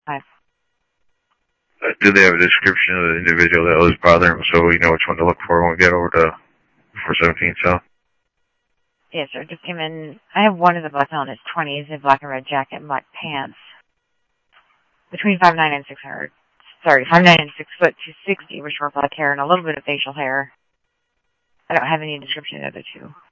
Hi. Did they have a description of the individual that was bothering him so we know which one to look for when we get over to 417 South? Yes, sir. Just came in. I have one of the black on his 20s, a black and red jacket and black pants. Between 5'9" and 600. Sorry, 5'9" and 6 foot 260 with short black hair and a little bit of facial hair. I don't have any description of the other two.